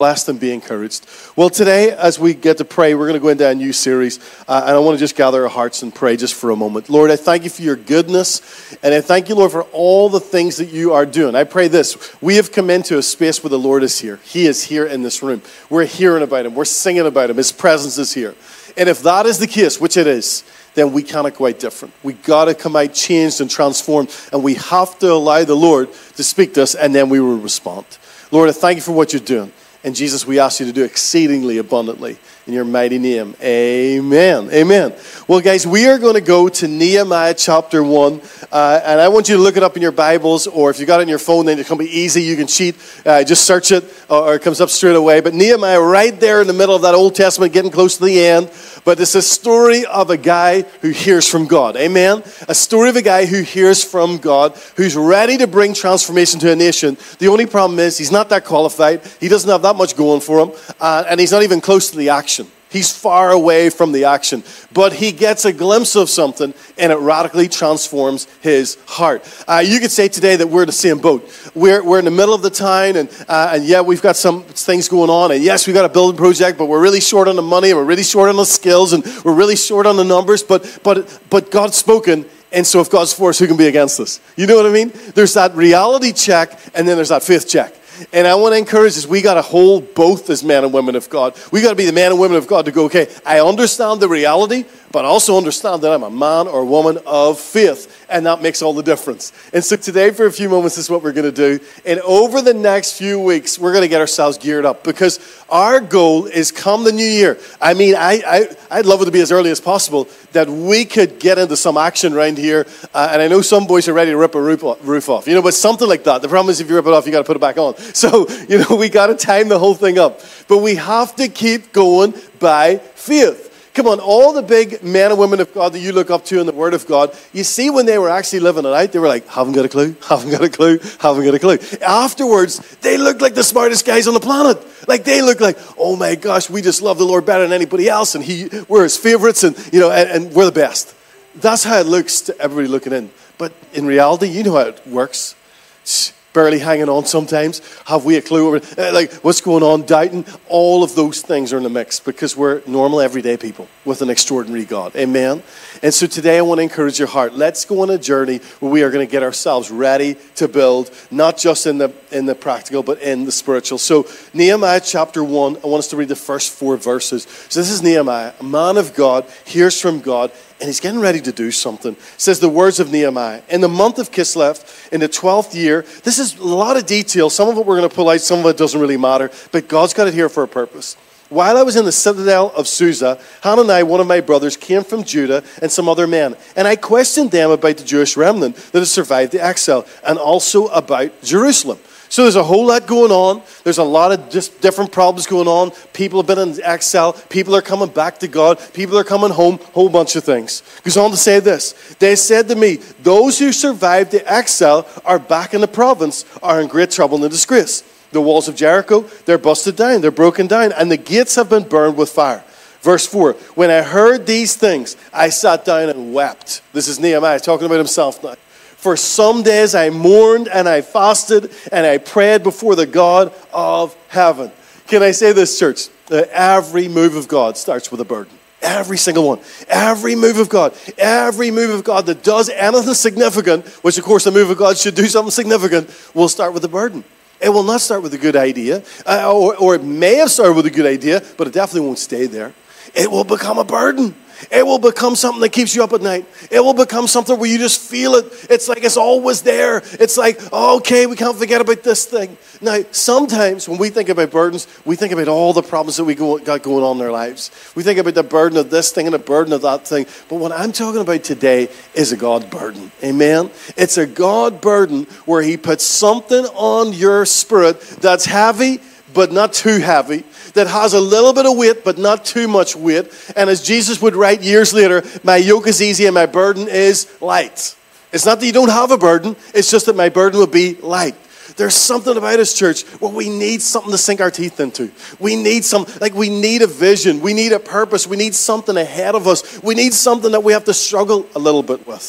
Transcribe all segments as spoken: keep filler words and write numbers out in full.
Blessed and be encouraged. Well, today, as we get to pray, we're going to go into a new series, uh, and I want to just gather our hearts and pray just for a moment. Lord, I thank you for your goodness, and I thank you, Lord, for all the things that you are doing. I pray this. We have come into a space where the Lord is here. He is here in this room. We're hearing about him. We're singing about him. His presence is here. And if that is the case, which it is, then we cannot go out different. We got to come out changed and transformed, and we have to allow the Lord to speak to us, and then we will respond. Lord, I thank you for what you're doing. And Jesus, we ask you to do exceedingly abundantly in your mighty name. Amen. Amen. Well, guys, we are going to go to Nehemiah chapter one. Uh, and I want you to look it up in your Bibles, or if you got it in your phone, then it's going to be easy. You can cheat. Uh, just search it, or it comes up straight away. But Nehemiah, right there in the middle of that Old Testament, getting close to the end. But it's a story of a guy who hears from God. Amen. A story of a guy who hears from God, who's ready to bring transformation to a nation. The only problem is he's not that qualified. He doesn't have that much going for him. Uh, and he's not even close to the action. He's far away from the action. But he gets a glimpse of something, and it radically transforms his heart. Uh, you could say today that we're in the same boat. We're, we're in the middle of the town, and, uh, and yeah, we've got some things going on. And yes, we've got a building project, but we're really short on the money, and we're really short on the skills, and we're really short on the numbers. But, but, but God's spoken. And so if God's for us, who can be against us? You know what I mean? There's that reality check, and then there's that faith check. And I want to encourage us, we got to hold both as men and women of God. We got to be the men and women of God to go, okay, I understand the reality, but I also understand that I'm a man or woman of faith. And that makes all the difference. And so today, for a few moments, this is what we're going to do. And over the next few weeks, we're going to get ourselves geared up. Because our goal is come the new year. I mean, I, I, I'd love it to be as early as possible, that we could get into some action around here. Uh, and I know some boys are ready to rip a roof, roof off. You know, but something like that. The problem is if you rip it off, you got to put it back on. So, you know, we got to time the whole thing up. But we have to keep going by faith. Come on, all the big men and women of God that you look up to in the Word of God, you see when they were actually living it out, they were like, haven't got a clue, haven't got a clue, haven't got a clue. Afterwards, they looked like the smartest guys on the planet. Like they look like, oh my gosh, we just love the Lord better than anybody else, and he, we're his favorites, and you know, and, and we're the best. That's how it looks to everybody looking in. But in reality, you know how it works. It's barely hanging on sometimes. Have we a clue? Over, uh, like, what's going on? Doubting. All of those things are in the mix because we're normal, everyday people with an extraordinary God. Amen? And so today I want to encourage your heart. Let's go on a journey where we are going to get ourselves ready to build, not just in the in the practical, but in the spiritual. So Nehemiah chapter one, I want us to read the first four verses. So this is Nehemiah, a man of God, hears from God, and he's getting ready to do something. It says the words of Nehemiah. In the month of Kislev, in the twelfth year, this is a lot of detail. Some of it we're going to pull out, some of it doesn't really matter. But God's got it here for a purpose. While I was in the citadel of Susa, Hanani, one of my brothers, came from Judah and some other men. And I questioned them about the Jewish remnant that has survived the exile and also about Jerusalem. So there's a whole lot going on. There's a lot of just different problems going on. People have been in exile. People are coming back to God. People are coming home. Whole bunch of things. Goes on to say this. They said to me, those who survived the exile are back in the province, are in great trouble and disgrace. The walls of Jericho, they're busted down. They're broken down. And the gates have been burned with fire. Verse four, when I heard these things, I sat down and wept. This is Nehemiah talking about himself now. For some days I mourned and I fasted and I prayed before the God of heaven. Can I say this, church? That every move of God starts with a burden. Every single one. Every move of God. Every move of God that does anything significant, which of course the move of God should do something significant, will start with a burden. It will not start with a good idea. Uh, or, or it may have started with a good idea, but it definitely won't stay there. It will become a burden. It will become something that keeps you up at night. It will become something where you just feel it. It's like it's always there. It's like, oh, okay, we can't forget about this thing. Now, sometimes when we think about burdens, we think about all the problems that we go, got going on in our lives. We think about the burden of this thing and the burden of that thing. But what I'm talking about today is a God burden. Amen? It's a God burden where he puts something on your spirit that's heavy, but not too heavy, that has a little bit of weight, but not too much weight. And as Jesus would write years later, my yoke is easy and my burden is light. It's not that you don't have a burden, it's just that my burden will be light. There's something about us, church, where we need something to sink our teeth into. We need some, like we need a vision. We need a purpose. We need something ahead of us. We need something that we have to struggle a little bit with.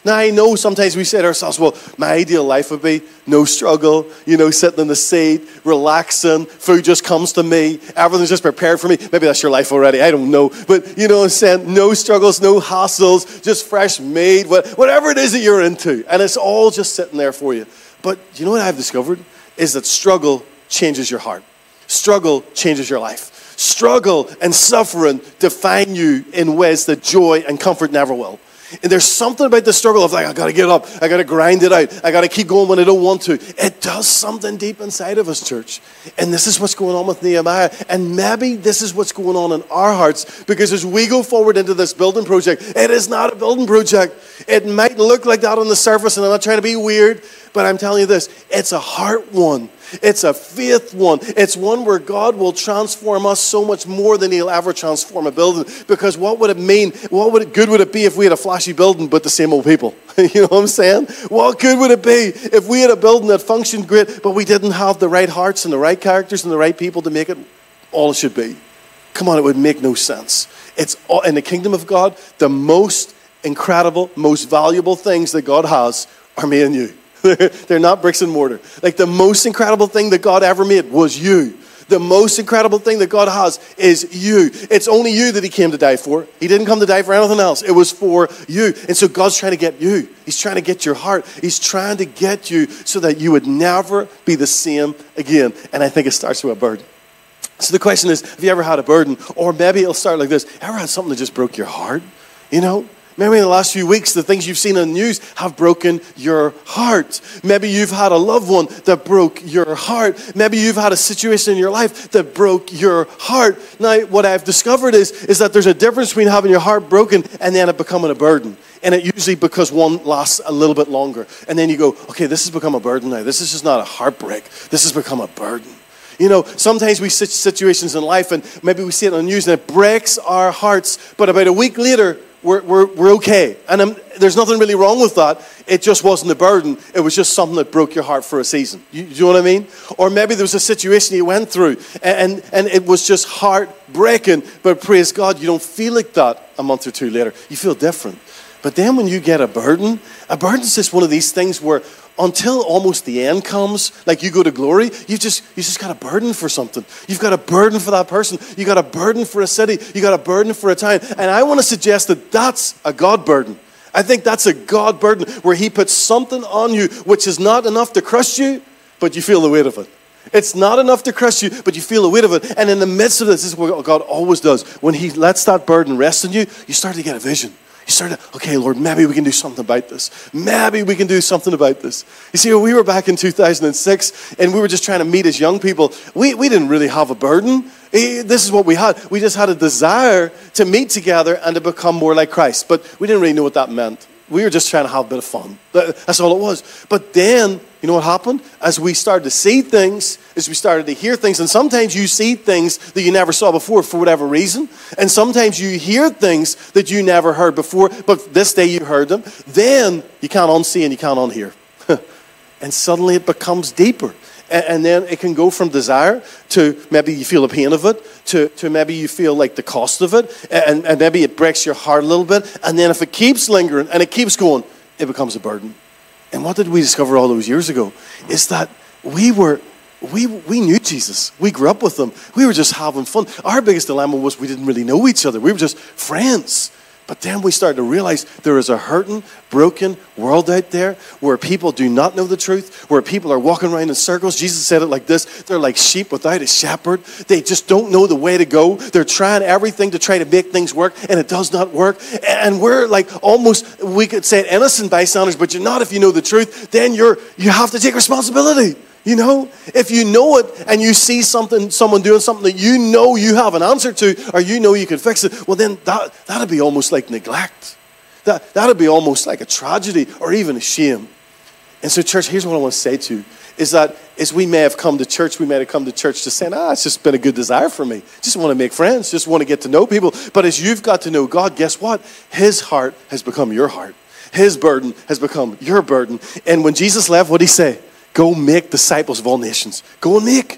Now, I know sometimes we say to ourselves, well, my ideal life would be no struggle, you know, sitting in the seat, relaxing, food just comes to me, everything's just prepared for me. Maybe that's your life already, I don't know. But, you know what I'm saying, no struggles, no hassles, just fresh meat, whatever it is that you're into. And it's all just sitting there for you. But you know what I've discovered? Is that struggle changes your heart. Struggle changes your life. Struggle and suffering define you in ways that joy and comfort never will. And there's something about the struggle of like, I got to get up. I got to grind it out. I got to keep going when I don't want to. It does something deep inside of us, church. And this is what's going on with Nehemiah. And maybe this is what's going on in our hearts. Because as we go forward into this building project, it is not a building project. It might look like that on the surface, and I'm not trying to be weird, but I'm telling you this. It's a heart one. It's a faith one. It's one where God will transform us so much more than he'll ever transform a building. Because what would it mean? What would it, good would it be if we had a flashy building but the same old people? You know what I'm saying? What good would it be if we had a building that functioned great but we didn't have the right hearts and the right characters and the right people to make it all it should be? Come on, it would make no sense. It's all, in the kingdom of God, the most incredible, most valuable things that God has are me and you. They're not bricks and mortar. Like the most incredible thing that God ever made was you. The most incredible thing that God has is you. It's only you that he came to die for. He didn't come to die for anything else. It was for you. And so God's trying to get you. He's trying to get your heart. He's trying to get you so that you would never be the same again. And I think it starts with a burden. So the question is, have you ever had a burden? Or maybe it'll start like this. Ever had something that just broke your heart? You know? Maybe in the last few weeks, the things you've seen on the news have broken your heart. Maybe you've had a loved one that broke your heart. Maybe you've had a situation in your life that broke your heart. Now, what I've discovered is, is that there's a difference between having your heart broken and then it becoming a burden. And it usually because one lasts a little bit longer. And then you go, okay, this has become a burden now. This is just not a heartbreak. This has become a burden. You know, sometimes we see situations in life and maybe we see it on the news and it breaks our hearts. But about a week later, We're, we're, we're okay. And um, there's nothing really wrong with that. It just wasn't a burden. It was just something that broke your heart for a season. You, you know what I mean? Or maybe there was a situation you went through and, and, and it was just heartbreaking. But praise God, you don't feel like that a month or two later. You feel different. But then when you get a burden, a burden is just one of these things where until almost the end comes, like you go to glory, you've just, you just got a burden for something. You've got a burden for that person. You got a burden for a city. You got a burden for a town. And I want to suggest that that's a God burden. I think that's a God burden where he puts something on you which is not enough to crush you, but you feel the weight of it. It's not enough to crush you, but you feel the weight of it. And in the midst of this, this is what God always does. When he lets that burden rest on you, you start to get a vision. You started, okay, Lord, maybe we can do something about this. Maybe we can do something about this. You see, when we were back in two thousand six and we were just trying to meet as young people, we, we didn't really have a burden. This is what we had. We just had a desire to meet together and to become more like Christ. But we didn't really know what that meant. We were just trying to have a bit of fun. That's all it was. But then, you know what happened? As we started to see things, as we started to hear things, and sometimes you see things that you never saw before for whatever reason, and sometimes you hear things that you never heard before, but this day you heard them, then you can't unsee and you can't unhear. And suddenly it becomes deeper. And then it can go from desire to maybe you feel the pain of it, to, to maybe you feel like the cost of it, and, and maybe it breaks your heart a little bit. And then if it keeps lingering and it keeps going, it becomes a burden. And what did we discover all those years ago? Is that we were, we, we knew Jesus. We grew up with him. We were just having fun. Our biggest dilemma was we didn't really know each other. We were just friends. But then we started to realize there is a hurting, broken world out there where people do not know the truth, where people are walking around in circles. Jesus said it like this: they're like sheep without a shepherd. They just don't know the way to go. They're trying everything to try to make things work, and it does not work. And we're like almost, we could say, innocent bystanders, but you're not if you know the truth. Then you're you have to take responsibility. You know, if you know it and you see something, someone doing something that you know you have an answer to, or you know you can fix it, well then that, that'd be almost like neglect. That, that'd be almost like a tragedy or even a shame. And so church, here's what I want to say to you, is that as we may have come to church, we may have come to church to say, ah, it's just been a good desire for me. Just want to make friends, just want to get to know people. But as you've got to know God, guess what? His heart has become your heart. His burden has become your burden. And when Jesus left, what did he say? Go make disciples of all nations. Go and make.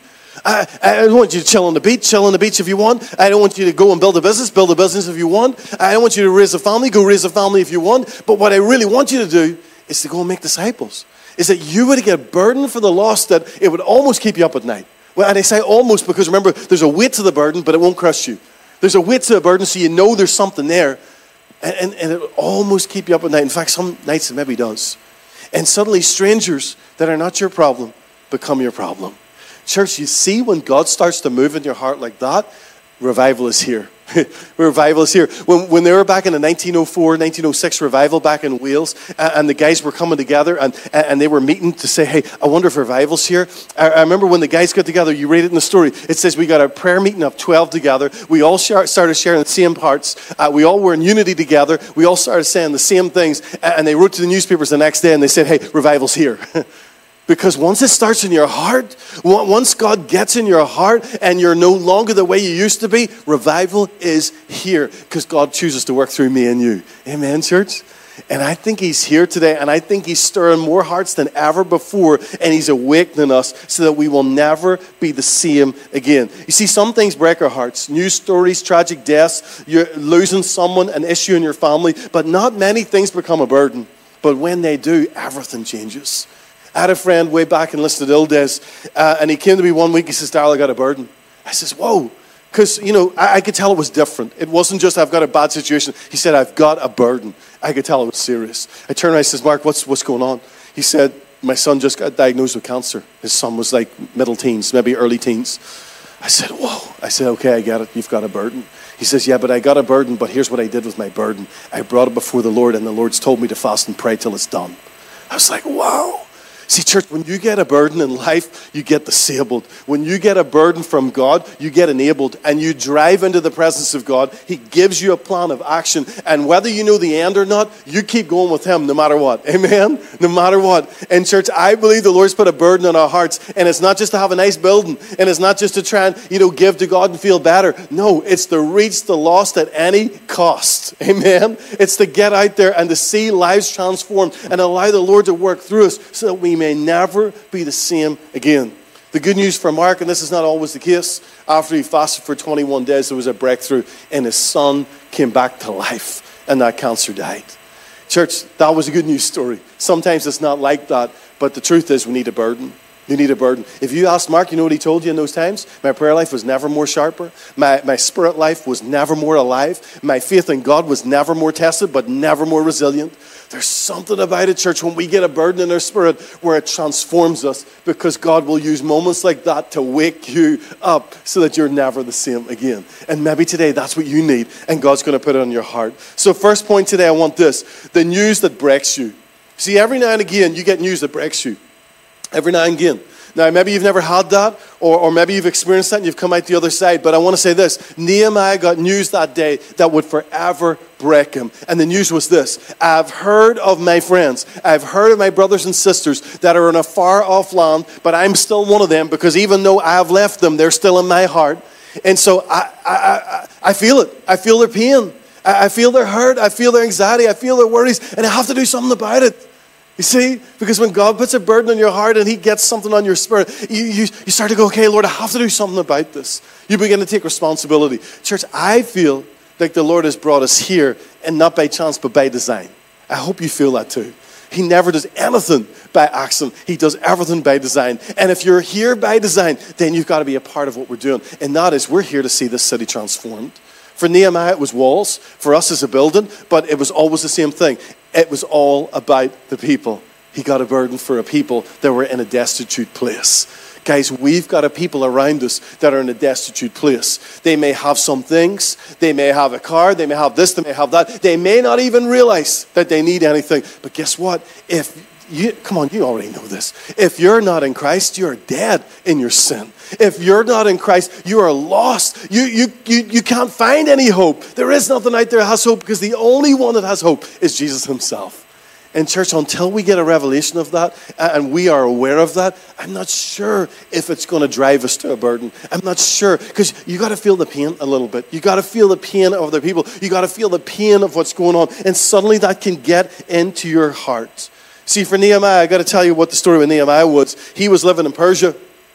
I, I don't want you to chill on the beach, chill on the beach if you want. I don't want you to go and build a business, build a business if you want. I don't want you to raise a family, go raise a family if you want. But what I really want you to do is to go and make disciples. Is that you would get a burden for the lost that it would almost keep you up at night. Well, and I say almost because remember, there's a weight to the burden, but it won't crush you. There's a weight to the burden, so you know there's something there. And, and, and it will almost keep you up at night. In fact, some nights it maybe does. And suddenly strangers that are not your problem become your problem. Church, you see when God starts to move in your heart like that, revival is here. Revival is here. When, when they were back in the nineteen oh four, nineteen oh six revival back in Wales, and, and the guys were coming together, and, and they were meeting to say, hey, I wonder if revival's here. I, I remember when the guys got together, you read it in the story, it says we got a prayer meeting of twelve together. We all share, started sharing the same parts. Uh, we all were in unity together. We all started saying the same things, and they wrote to the newspapers the next day, and they said, hey, revival's here. Because once it starts in your heart, once God gets in your heart and you're no longer the way you used to be, revival is here because God chooses to work through me and you. Amen, church? And I think he's here today, and I think he's stirring more hearts than ever before, and he's awakening us so that we will never be the same again. You see, some things break our hearts. News stories, tragic deaths, you're losing someone, an issue in your family, but not many things become a burden. But when they do, everything changes. I had a friend way back in Listed Ill days, uh, and he came to me one week. He says, Darryl, I got a burden. I says, whoa. Because, you know, I, I could tell it was different. It wasn't just I've got a bad situation. He said, I've got a burden. I could tell it was serious. I turned around and says, Mark, what's, what's going on? He said, my son just got diagnosed with cancer. His son was like middle teens, maybe early teens. I said, whoa. I said, okay, I get it. You've got a burden. He says, yeah, but I got a burden, but here's what I did with my burden. I brought it before the Lord, and the Lord's told me to fast and pray till it's done. I was like, wow. See, church, when you get a burden in life, you get disabled. When you get a burden from God, you get enabled, and you drive into the presence of God. He gives you a plan of action, and whether you know the end or not, you keep going with him no matter what. Amen? No matter what. And church, I believe the Lord's put a burden on our hearts, and it's not just to have a nice building, and it's not just to try and, you know, give to God and feel better. No, it's to reach the lost at any cost. Amen? It's to get out there and to see lives transformed and allow the Lord to work through us so that we may never be the same again. The good news for Mark, and this is not always the case, after he fasted for twenty-one days, there was a breakthrough, and his son came back to life, and that cancer died. Church, that was a good news story. Sometimes it's not like that, but the truth is we need a burden. You need a burden. If you ask Mark, you know what he told you in those times? My prayer life was never more sharper. My, my spirit life was never more alive. My faith in God was never more tested, but never more resilient. There's something about it, church, when we get a burden in our spirit where it transforms us, because God will use moments like that to wake you up so that you're never the same again. And maybe today that's what you need, and God's going to put it on your heart. So first point today, I want this: the news that breaks you. See, every now and again you get news that breaks you. Every now and again. Now, maybe you've never had that, or, or maybe you've experienced that and you've come out the other side. But I want to say this. Nehemiah got news that day that would forever break him. And the news was this: I've heard of my friends. I've heard of my brothers and sisters that are in a far off land, but I'm still one of them, because even though I have left them, they're still in my heart. And so I, I, I, I feel it. I feel their pain. I, I feel their hurt. I feel their anxiety. I feel their worries. And I have to do something about it. You see, because when God puts a burden on your heart and he gets something on your spirit, you, you, you start to go, okay, Lord, I have to do something about this. You begin to take responsibility. Church, I feel like the Lord has brought us here, and not by chance, but by design. I hope you feel that too. He never does anything by accident. He does everything by design. And if you're here by design, then you've got to be a part of what we're doing. And that is, we're here to see this city transformed. For Nehemiah, it was walls. For us, it's a building. But it was always the same thing. It was all about the people. He got a burden for a people that were in a destitute place. Guys, we've got a people around us that are in a destitute place. They may have some things. They may have a car. They may have this. They may have that. They may not even realize that they need anything. But guess what? If you, come on, you already know this. If you're not in Christ, you're dead in your sin. If you're not in Christ, you are lost. You, you, you, you can't find any hope. There is nothing out there that has hope, because the only one that has hope is Jesus himself. And church, until we get a revelation of that, and we are aware of that, I'm not sure if it's going to drive us to a burden. I'm not sure, because you got to feel the pain a little bit. You got to feel the pain of other people. You got to feel the pain of what's going on, and suddenly that can get into your heart. See, for Nehemiah, I got to tell you what the story with Nehemiah was. He was living in Persia.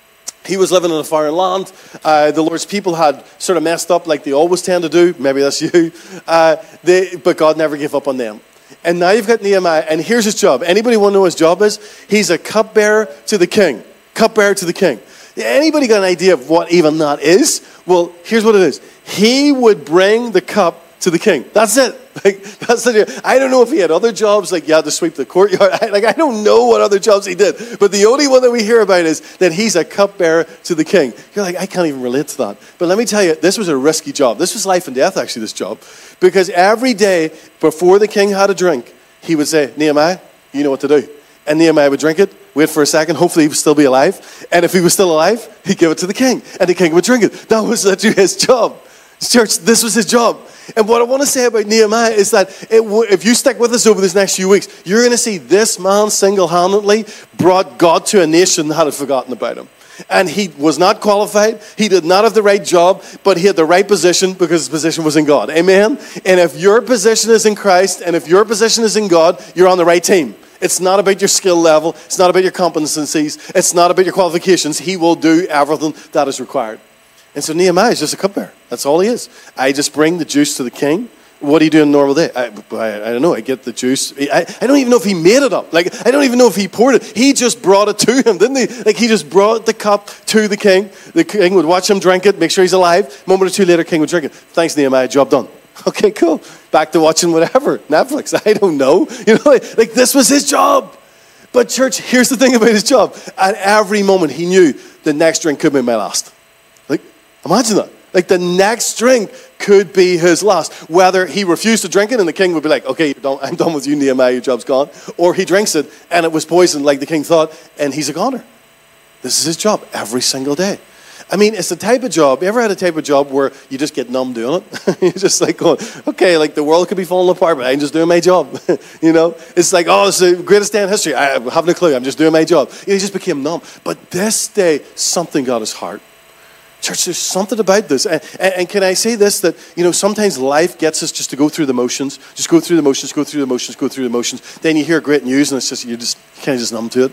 He was living in a foreign land. Uh, the Lord's people had sort of messed up like they always tend to do. Maybe that's you. Uh, they, but God never gave up on them. And now you've got Nehemiah, and here's his job. Anybody want to know what his job is? He's a cupbearer to the king. Cupbearer to the king. Anybody got an idea of what even that is? Well, here's what it is. He would bring the cup to the king. That's it. Like, that's the, I don't know if he had other jobs, like you had to sweep the courtyard. I, like I don't know what other jobs he did. But the only one that we hear about is that he's a cupbearer to the king. You're like, I can't even relate to that. But let me tell you, this was a risky job. This was life and death, actually, this job. Because every day before the king had a drink, he would say, Nehemiah, you know what to do. And Nehemiah would drink it, wait for a second, hopefully he would still be alive. And if he was still alive, he'd give it to the king. And the king would drink it. That was literally his job. Church, this was his job. And what I want to say about Nehemiah is that it w- if you stick with us over this next few weeks, you're going to see this man single-handedly brought God to a nation that had forgotten about him. And he was not qualified. He did not have the right job, but he had the right position because his position was in God. Amen? And if your position is in Christ and if your position is in God, you're on the right team. It's not about your skill level. It's not about your competencies. It's not about your qualifications. He will do everything that is required. And so Nehemiah is just a cupbearer. That's all he is. I just bring the juice to the king. What do you do on a normal day? I, I, I don't know. I get the juice. I, I don't even know if he made it up. Like, I don't even know if he poured it. He just brought it to him, didn't he? Like, he just brought the cup to the king. The king would watch him drink it, make sure he's alive. A moment or two later, king would drink it. Thanks, Nehemiah. Job done. Okay, cool. Back to watching whatever. Netflix. I don't know. You know, like, like this was his job. But church, here's the thing about his job. At every moment, he knew the next drink could be my last. Like, imagine that. Like the next drink could be his last. Whether he refused to drink it and the king would be like, okay, you're done. I'm done with you, Nehemiah, your job's gone. Or he drinks it and it was poisoned like the king thought and he's a goner. This is his job every single day. I mean, it's the type of job, you ever had a type of job where you just get numb doing it? You're just like going, okay, like the world could be falling apart, but I'm just doing my job. You know? It's like, oh, it's the greatest day in history. I haven't a clue. I'm just doing my job. He just became numb. But this day, something got his heart. Church, there's something about this. And, and, and can I say this, that, you know, sometimes life gets us just to go through the motions. Just go through the motions, go through the motions, go through the motions. Then you hear great news and it's just, you're just kind of just numb to it.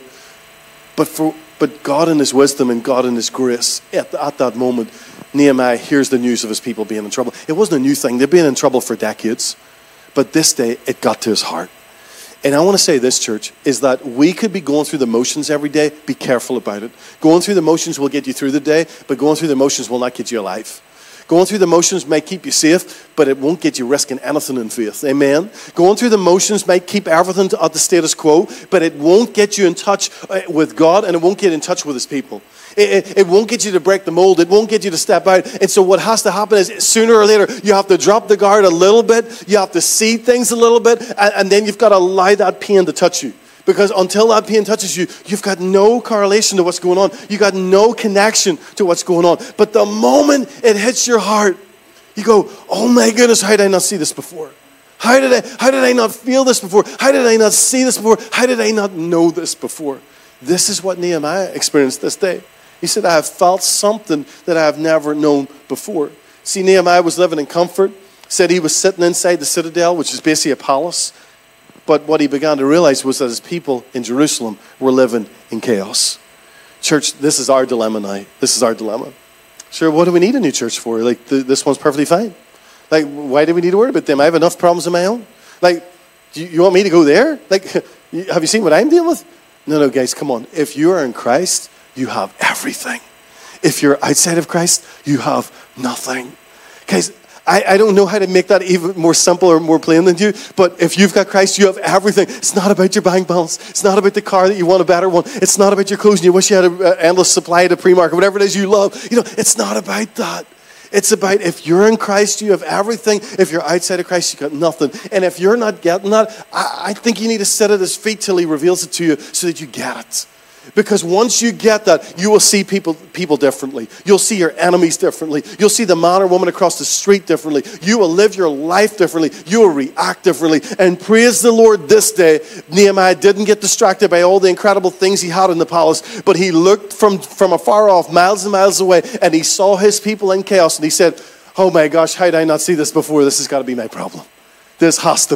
But for but God in his wisdom and God in his grace, at, at that moment, Nehemiah hears the news of his people being in trouble. It wasn't a new thing. They'd been in trouble for decades. But this day, it got to his heart. And I want to say this, church, is that we could be going through the motions every day. Be careful about it. Going through the motions will get you through the day, but going through the motions will not get you alive. Going through the motions might keep you safe, but it won't get you risking anything in faith. Amen? Going through the motions might keep everything at the status quo, but it won't get you in touch with God, and it won't get in touch with his people. It, it, it won't get you to break the mold. It won't get you to step out. And so what has to happen is sooner or later, you have to drop the guard a little bit. You have to see things a little bit. And, and then you've got to allow that pain to touch you. Because until that pain touches you, you've got no correlation to what's going on. You've got no connection to what's going on. But the moment it hits your heart, you go, oh my goodness, how did I not see this before? How did I, how did I not feel this before? How did I not see this before? How did I not know this before? This is what Nehemiah experienced this day. He said, I have felt something that I have never known before. See, Nehemiah was living in comfort. Said he was sitting inside the citadel, which is basically a palace. But what he began to realize was that his people in Jerusalem were living in chaos. Church, this is our dilemma now. This is our dilemma. Sure, what do we need a new church for? Like, th- this one's perfectly fine. Like, why do we need to worry about them? I have enough problems of my own. Like, do you, you want me to go there? Like, have you seen what I'm dealing with? No, no, guys, come on. If you are in Christ, you have everything. If you're outside of Christ, you have nothing. Guys, I, I don't know how to make that even more simple or more plain than you, but if you've got Christ, you have everything. It's not about your bank balance. It's not about the car that you want, a better one. It's not about your clothes and you wish you had an endless supply at a pre-market, whatever it is you love. You know, it's not about that. It's about if you're in Christ, you have everything. If you're outside of Christ, you've got nothing. And if you're not getting that, I, I think you need to sit at his feet till he reveals it to you so that you get it. Because once you get that, you will see people people differently. You'll see your enemies differently. You'll see the man or woman across the street differently. You will live your life differently. You will react differently. And praise the Lord, this day, Nehemiah didn't get distracted by all the incredible things he had in the palace, but he looked from, from afar off, miles and miles away, and he saw his people in chaos, and he said, oh my gosh, how did I not see this before? This has got to be my problem. This has to be.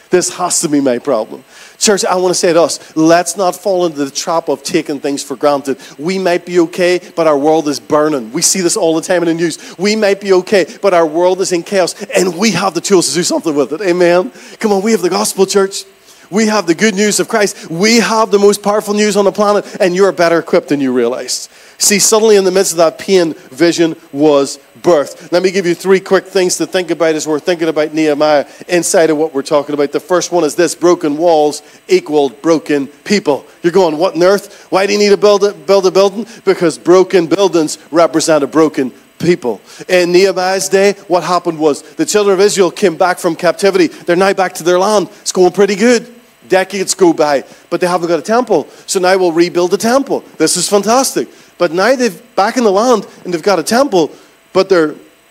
This has to be my problem. Church, I want to say to us, let's not fall into the trap of taking things for granted. We might be okay, but our world is burning. We see this all the time in the news. We might be okay, but our world is in chaos, and we have the tools to do something with it. Amen? Come on, we have the gospel, church. We have the good news of Christ. We have the most powerful news on the planet, and you're better equipped than you realized. See, suddenly in the midst of that pain, vision was birthed. Let me give you three quick things to think about as we're thinking about Nehemiah inside of what we're talking about. The first one is this: broken walls equaled broken people. You're going, what on earth? Why do you need to build a, build a building? Because broken buildings represent a broken people. In Nehemiah's day, what happened was the children of Israel came back from captivity. They're now back to their land. It's going pretty good. Decades go by, but they haven't got a temple. So now we'll rebuild the temple. This is fantastic. But now they've back in the land and they've got a temple, but their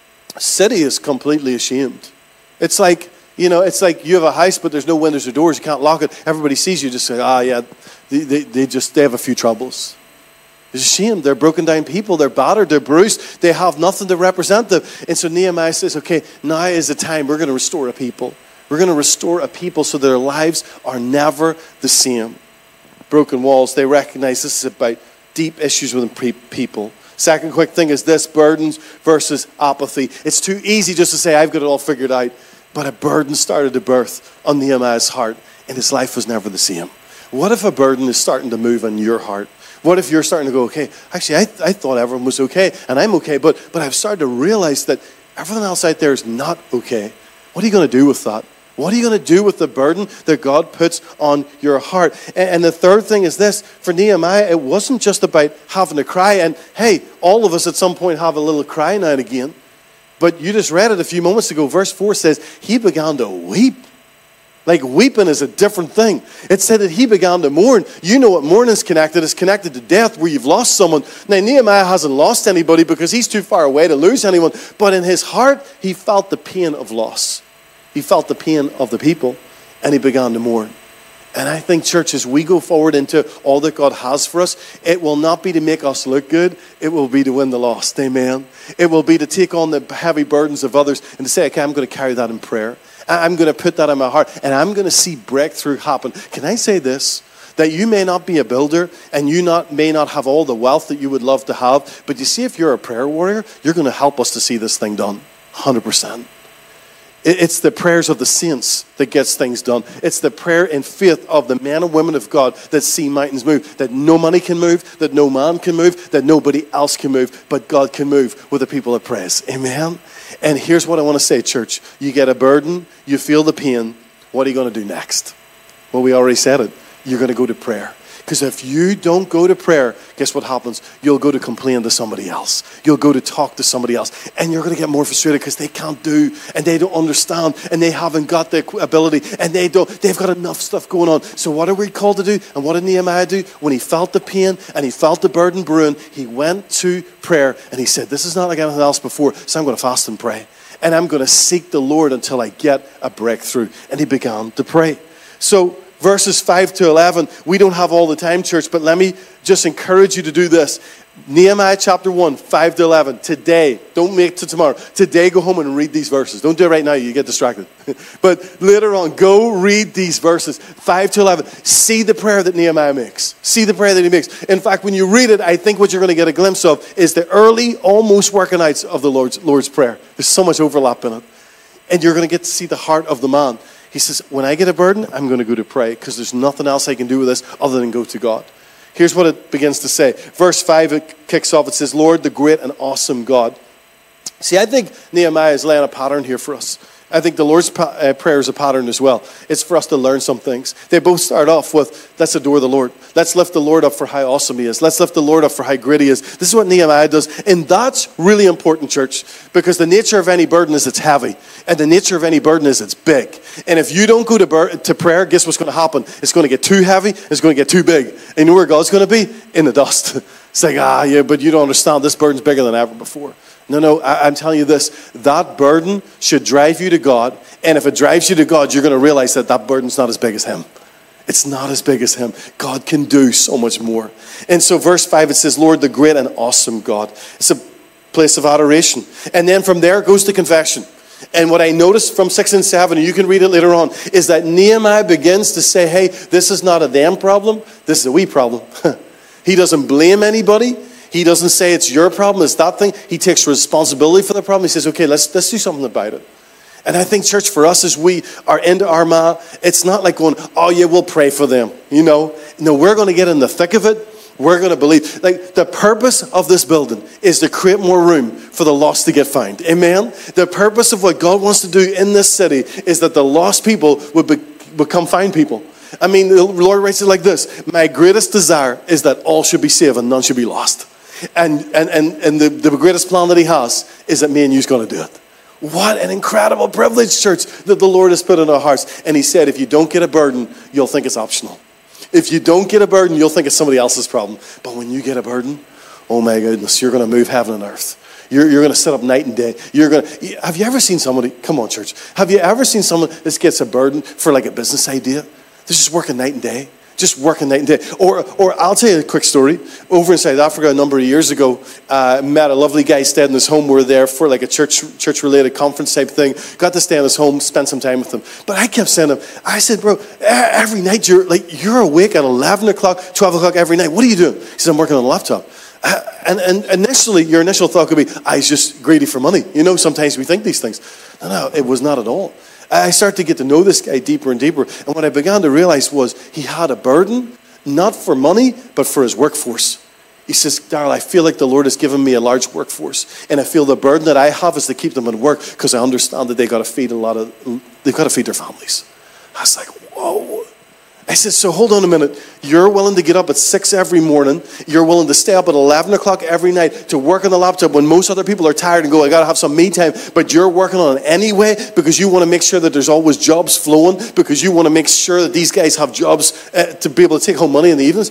city is completely ashamed. It's like, you know, it's like you have a house, but there's no windows or doors. You can't lock it. Everybody sees you, just say, ah, yeah, they, they, they just, they have a few troubles. They're ashamed. They're broken down people. They're battered. They're bruised. They have nothing to represent them. And so Nehemiah says, okay, now is the time. We're going to restore a people. We're going to restore a people so their lives are never the same. Broken walls, they recognize this is about deep issues within people. Second quick thing is this: burdens versus apathy. It's too easy just to say, I've got it all figured out. But a burden started to birth on Nehemiah's heart, and his life was never the same. What if a burden is starting to move on your heart? What if you're starting to go, okay, actually, I, I thought everyone was okay, and I'm okay, but, but I've started to realize that everything else out there is not okay. What are you going to do with that? What are you going to do with the burden that God puts on your heart? And, and the third thing is this: for Nehemiah, it wasn't just about having to cry. And hey, all of us at some point have a little cry now and again. But you just read it a few moments ago. Verse four says, he began to weep. Like weeping is a different thing. It said that he began to mourn. You know what mourning is connected. It's connected to death, where you've lost someone. Now, Nehemiah hasn't lost anybody because he's too far away to lose anyone. But in his heart, he felt the pain of loss. He felt the pain of the people, and he began to mourn. And I think, church, as we go forward into all that God has for us, it will not be to make us look good. It will be to win the lost. Amen. It will be to take on the heavy burdens of others and to say, okay, I'm going to carry that in prayer. I'm going to put that in my heart, and I'm going to see breakthrough happen. Can I say this? That you may not be a builder, and you not may not have all the wealth that you would love to have, but you see, if you're a prayer warrior, you're going to help us to see this thing done. one hundred percent. It's the prayers of the saints that gets things done. It's the prayer and faith of the men and women of God that see mountains move. That no money can move, that no man can move, that nobody else can move, but God can move with the people that prays. Amen? And here's what I want to say, church. You get a burden, you feel the pain. What are you going to do next? Well, we already said it. You're going to go to prayer. Because if you don't go to prayer, guess what happens? You'll go to complain to somebody else. You'll go to talk to somebody else. And you're going to get more frustrated because they can't do, and they don't understand, and they haven't got the ability, and they don't, they've got enough stuff going on. So what are we called to do? And what did Nehemiah do? When he felt the pain and he felt the burden brewing, he went to prayer and he said, this is not like anything else before, so I'm going to fast and pray. And I'm going to seek the Lord until I get a breakthrough. And he began to pray. So verses five to eleven, we don't have all the time, church, but let me just encourage you to do this. Nehemiah chapter one, five to eleven. Today, don't make it to tomorrow. Today, go home and read these verses. Don't do it right now, you get distracted. But later on, go read these verses, five to eleven. See the prayer that Nehemiah makes. See the prayer that he makes. In fact, when you read it, I think what you're going to get a glimpse of is the early, almost working out of the Lord's, Lord's Prayer. There's so much overlap in it. And you're going to get to see the heart of the man. He says, when I get a burden, I'm going to go to pray because there's nothing else I can do with this other than go to God. Here's what it begins to say. Verse five, it kicks off. It says, Lord, the great and awesome God. See, I think Nehemiah is laying a pattern here for us. I think the Lord's Prayer is a pattern as well. It's for us to learn some things. They both start off with, let's adore the Lord. Let's lift the Lord up for how awesome he is. Let's lift the Lord up for how great he is. This is what Nehemiah does. And that's really important, church, because the nature of any burden is it's heavy. And the nature of any burden is it's big. And if you don't go to, bur- to prayer, guess what's going to happen? It's going to get too heavy. It's going to get too big. And you know where God's going to be? In the dust. It's like, ah, yeah, but you don't understand. This burden's bigger than ever before. No, no, I, I'm telling you this. That burden should drive you to God. And if it drives you to God, you're going to realize that that burden's not as big as him. It's not as big as him. God can do so much more. And so verse five, it says, Lord, the great and awesome God. It's a place of adoration. And then from there it goes to confession. And what I noticed from six and seven, and you can read it later on, is that Nehemiah begins to say, hey, this is not a them problem, this is a we problem. He doesn't blame anybody. He doesn't say it's your problem, it's that thing. He takes responsibility for the problem. He says, okay, let's, let's do something about it. And I think, church, for us as we are into Armagh, it's not like going, oh yeah, we'll pray for them. You know, no, we're going to get in the thick of it. We're going to believe. Like, the purpose of this building is to create more room for the lost to get found. Amen? The purpose of what God wants to do in this city is that the lost people would be, become found people. I mean, the Lord writes it like this: my greatest desire is that all should be saved and none should be lost. And and and, and the, the greatest plan that he has is that me and you's going to do it. What an incredible privilege, church, that the Lord has put in our hearts. And he said, if you don't get a burden, you'll think it's optional. If you don't get a burden, you'll think it's somebody else's problem. But when you get a burden, oh my goodness, you're going to move heaven and earth. You're, you're going to sit up night and day. You're going to, have you ever seen somebody, come on, church, have you ever seen someone that gets a burden for like a business idea? They're just working night and day. Just working night and day. Or or I'll tell you a quick story. Over in South Africa a number of years ago, uh, met a lovely guy, stayed in his home. We were there for like a church church related conference type thing. Got to stay in his home, spend some time with him. But I kept saying to him, I said, bro, every night you're like you're awake at eleven o'clock, twelve o'clock every night. What are you doing? He said, I'm working on a laptop. Uh, and, and initially, your initial thought could be, I was just greedy for money. You know, sometimes we think these things. No, no, it was not at all. I started to get to know this guy deeper and deeper. And what I began to realize was he had a burden, not for money, but for his workforce. He says, Darrell, I feel like the Lord has given me a large workforce. And I feel the burden that I have is to keep them in work because I understand that they got to feed a lot of, they've got to feed their families. I was like, whoa. I said, so hold on a minute. You're willing to get up at six every morning. You're willing to stay up at eleven o'clock every night to work on the laptop when most other people are tired and go, I got to have some me time. But you're working on it anyway because you want to make sure that there's always jobs flowing, because you want to make sure that these guys have jobs uh, to be able to take home money in the evenings.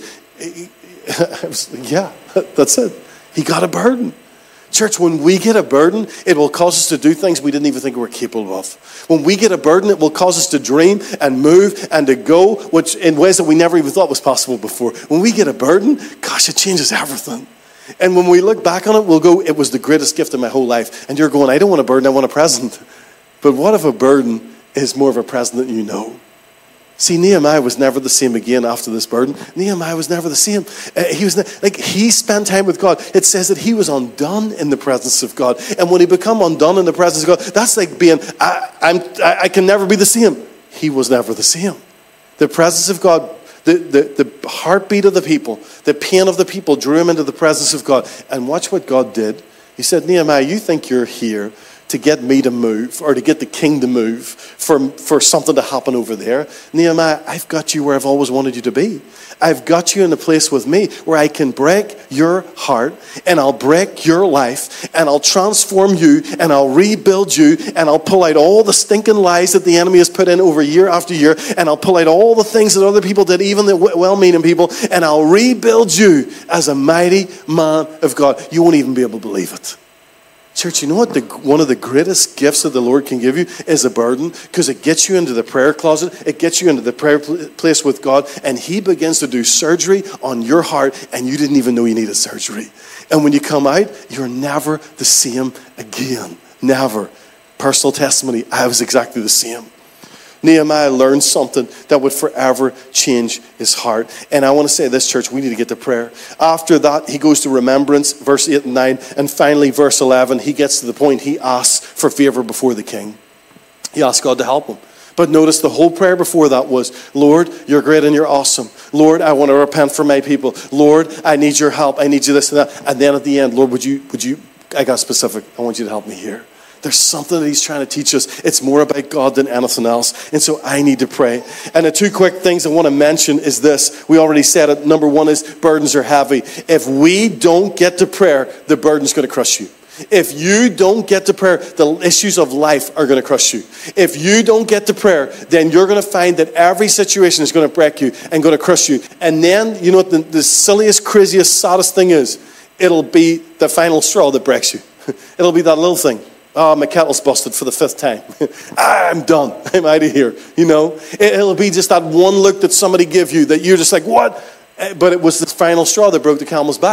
I was like, yeah, that's it. He got a burden. Church, when we get a burden, it will cause us to do things we didn't even think we were capable of. When we get a burden, it will cause us to dream and move and to go, which in ways that we never even thought was possible before. When we get a burden, gosh, it changes everything. And when we look back on it, we'll go, it was the greatest gift of my whole life. And you're going, I don't want a burden, I want a present. But what if a burden is more of a present than you know? See, Nehemiah was never the same again after this burden. Nehemiah was never the same. Uh, he was ne- like he spent time with God. It says that he was undone in the presence of God. And when he become undone in the presence of God, that's like being, I, I'm, I, I can never be the same. He was never the same. The presence of God, the, the, the heartbeat of the people, the pain of the people drew him into the presence of God. And watch what God did. He said, Nehemiah, you think you're here to get me to move or to get the king to move for, for something to happen over there. Nehemiah, I've got you where I've always wanted you to be. I've got you in a place with me where I can break your heart and I'll break your life and I'll transform you and I'll rebuild you and I'll pull out all the stinking lies that the enemy has put in over year after year, and I'll pull out all the things that other people did, even the well-meaning people, and I'll rebuild you as a mighty man of God. You won't even be able to believe it. Church, you know what? The, one of the greatest gifts that the Lord can give you is a burden, because it gets you into the prayer closet. It gets you into the prayer place with God, and he begins to do surgery on your heart, and you didn't even know you needed surgery. And when you come out, you're never the same again. Never. Personal testimony, I was exactly the same. Nehemiah learned something that would forever change his heart. And I want to say this, church, we need to get to prayer. After that, he goes to remembrance, verse eight and nine. And finally, verse eleven, he gets to the point he asks for favor before the king. He asks God to help him. But notice the whole prayer before that was, Lord, you're great and you're awesome. Lord, I want to repent for my people. Lord, I need your help. I need you this and that. And then at the end, Lord, would you, would you, I got specific. I want you to help me here. There's something that he's trying to teach us. It's more about God than anything else. And so I need to pray. And the two quick things I want to mention is this. We already said it. Number one is burdens are heavy. If we don't get to prayer, the burden's going to crush you. If you don't get to prayer, the issues of life are going to crush you. If you don't get to prayer, then you're going to find that every situation is going to break you and going to crush you. And then, you know what the, the silliest, craziest, saddest thing is? It'll be the final straw that breaks you. It'll be that little thing. Oh, my kettle's busted for the fifth time. I'm done. I'm out of here. You know, it'll be just that one look that somebody give you that you're just like, what? But it was the final straw that broke the camel's back.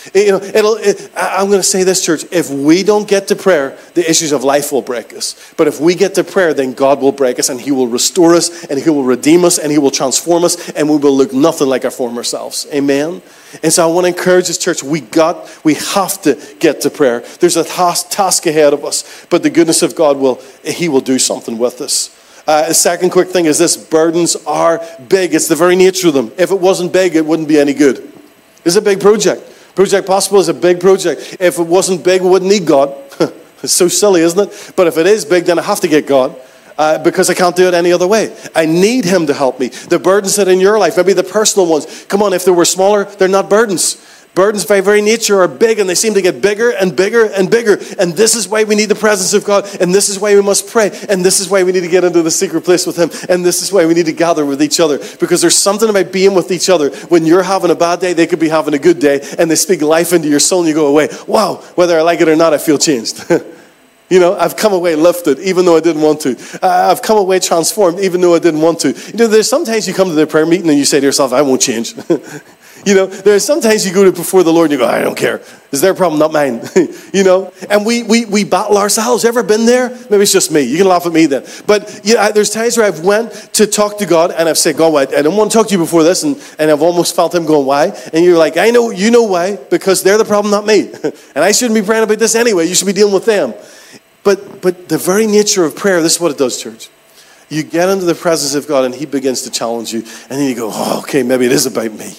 You know, it'll, it, I'm going to say this, church. If we don't get to prayer, the issues of life will break us. But if we get to prayer, then God will break us, and he will restore us, and he will redeem us, and he will transform us, and we will look nothing like our former selves. Amen? And so I want to encourage this church. We got, we have to get to prayer. There's a task, task ahead of us, but the goodness of God will, he will do something with us. Uh, the second quick thing is this: burdens are big. It's the very nature of them. If it wasn't big, it wouldn't be any good. It's a big project. Project Possible is a big project. If it wasn't big, we wouldn't need God. It's so silly, isn't it? But if it is big, then I have to get God. Uh, because I can't do it any other way. I need him to help me. The burdens that are in your life, maybe the personal ones. Come on, if they were smaller, they're not burdens. Burdens by very nature are big, and they seem to get bigger and bigger and bigger. And this is why we need the presence of God. And this is why we must pray. And this is why we need to get into the secret place with him. And this is why we need to gather with each other. Because there's something about being with each other. When you're having a bad day, they could be having a good day. And they speak life into your soul, and you go away. Wow, whether I like it or not, I feel changed. You know, I've come away lifted, even though I didn't want to. Uh, I've come away transformed, even though I didn't want to. You know, there's sometimes you come to the prayer meeting and you say to yourself, I won't change. You know, there's sometimes you go to before the Lord and you go, I don't care. It's their problem, not mine. You know, and we, we we battle ourselves. Ever been there? Maybe it's just me. You can laugh at me then. But you know, there's times where I've went to talk to God and I've said, God, I don't want to talk to you before this. And, and I've almost felt him going, why? And you're like, I know, you know why. Because they're the problem, not me. And I shouldn't be praying about this anyway. You should be dealing with them. But but the very nature of prayer, this is what it does, church. You get into the presence of God and he begins to challenge you. And then you go, oh, okay, maybe it is about me.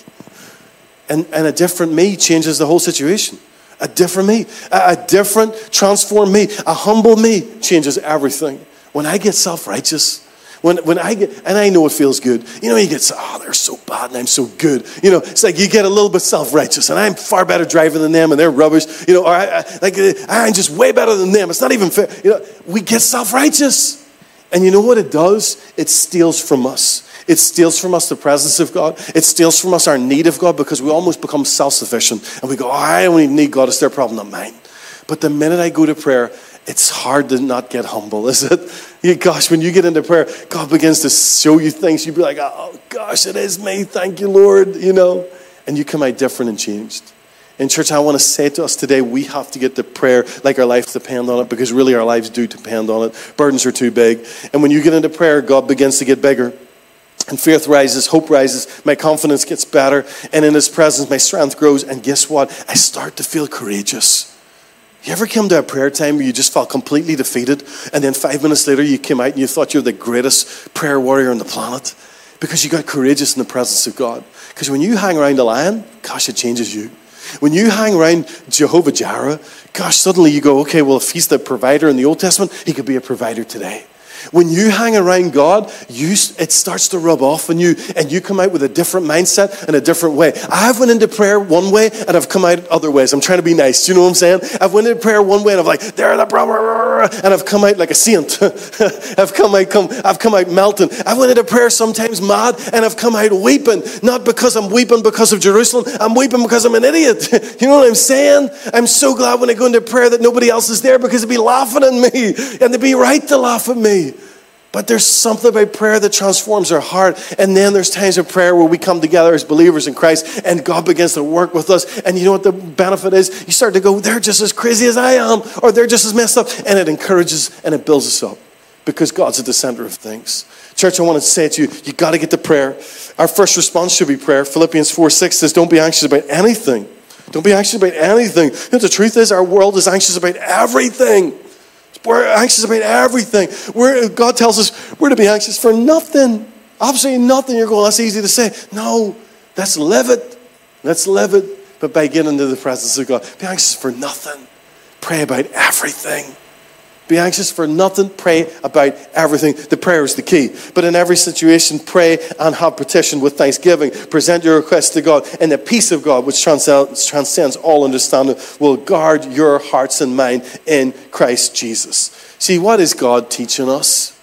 And, and a different me changes the whole situation. A different me. A, a different, transformed me. A humble me changes everything. When I get self-righteous, when when I get, and I know it feels good. You know, you get, oh, they're so bad and I'm so good. You know, it's like you get a little bit self-righteous and I'm far better driving than them and they're rubbish. You know, or I, I, like I'm just way better than them. It's not even fair. You know, we get self-righteous. And you know what it does? It steals from us. It steals from us the presence of God. It steals from us our need of God, because we almost become self-sufficient. And we go, oh, I don't even need God. It's their problem, not mine. But the minute I go to prayer, it's hard to not get humble, is it? You, gosh, when you get into prayer, God begins to show you things. You'd be like, oh, gosh, it is me. Thank you, Lord. You know, and you come out different and changed. In church, I want to say to us today, we have to get to prayer like our lives depend on it, because really our lives do depend on it. Burdens are too big. And when you get into prayer, God begins to get bigger. And faith rises, hope rises, my confidence gets better, and in his presence my strength grows, and guess what? I start to feel courageous. You ever come to a prayer time where you just felt completely defeated, and then five minutes later you came out and you thought you're the greatest prayer warrior on the planet? Because you got courageous in the presence of God. Because when you hang around a lion, gosh, it changes you. When you hang around Jehovah Jireh, gosh, suddenly you go, okay, well, if he's the provider in the Old Testament, he could be a provider today. When you hang around God, you, it starts to rub off on you, and you come out with a different mindset and a different way. I've went into prayer one way, and I've come out other ways. I'm trying to be nice. Do you know what I'm saying? I've went into prayer one way, and I'm like, they're the problem, and I've come out like a saint. I've come out, come, I've come out melting. I went into prayer sometimes mad, and I've come out weeping. Not because I'm weeping because of Jerusalem. I'm weeping because I'm an idiot. You know what I'm saying? I'm so glad when I go into prayer that nobody else is there, because they'd be laughing at me, and they'd be right to laugh at me. But there's something about prayer that transforms our heart. And then there's times of prayer where we come together as believers in Christ, and God begins to work with us. And you know what the benefit is? You start to go, they're just as crazy as I am, or they're just as messed up. And it encourages and it builds us up, because God's at the center of things. Church, I want to say to you, you got to get to prayer. Our first response should be prayer. Philippians four six says, don't be anxious about anything. Don't be anxious about anything. You know, the truth is, our world is anxious about everything. We're anxious about everything. We're, God tells us we're to be anxious for nothing. Absolutely nothing. You're going, that's easy to say. No, let's live it. Let's live it. But by getting into the presence of God, be anxious for nothing. Pray about everything. Be anxious for nothing. Pray about everything. The prayer is the key. But in every situation, pray and have petition with thanksgiving. Present your requests to God, and the peace of God, which transcends, transcends all understanding, will guard your hearts and mind in Christ Jesus. See, what is God teaching us?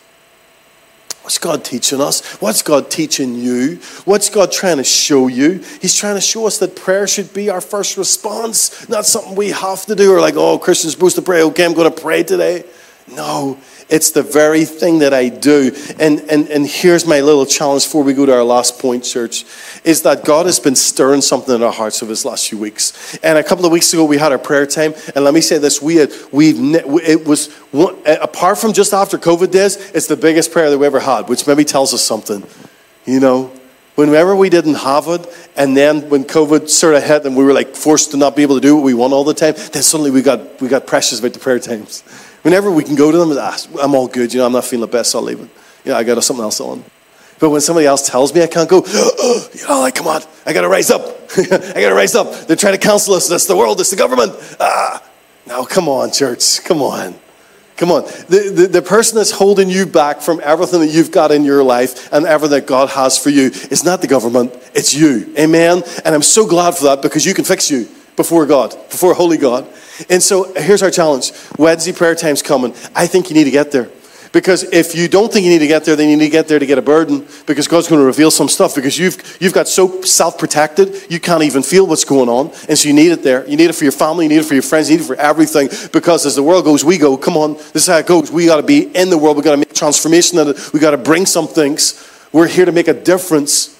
What's God teaching us? What's God teaching you? What's God trying to show you? He's trying to show us that prayer should be our first response, not something we have to do, or like, oh, Christians are supposed to pray. Okay, I'm going to pray today. No, it's the very thing that I do. And, and, and here's my little challenge before we go to our last point, church, is that God has been stirring something in our hearts over this last few weeks. And a couple of weeks ago, we had our prayer time. And let me say this, we had, we've, it was, one, apart from just after COVID days, it's the biggest prayer that we ever had, which maybe tells us something, you know. Whenever we didn't have it, and then when COVID sort of hit and we were like forced to not be able to do what we want all the time, then suddenly we got we got precious about the prayer times. Whenever we can go to them, ah, I'm all good, you know, I'm not feeling the best, I'll leave it. You know, I got something else on. But when somebody else tells me I can't go, oh, you know, like, come on, I got to rise up. I got to rise up. They're trying to cancel us. That's the world. It's the government. Ah, now, come on, church. Come on. Come on. The, the, the person that's holding you back from everything that you've got in your life and everything that God has for you is not the government. It's you. Amen? And I'm so glad for that because you can fix you before God, before holy God. And so here's our challenge. Wednesday prayer time's coming. I think you need to get there. Because if you don't think you need to get there, then you need to get there to get a burden because God's going to reveal some stuff because you've you've got so self-protected, you can't even feel what's going on. And so you need it there. You need it for your family. You need it for your friends. You need it for everything because as the world goes, we go. Come on, this is how it goes. We got to be in the world. We got to make transformation in it. We got to bring some things. We're here to make a difference.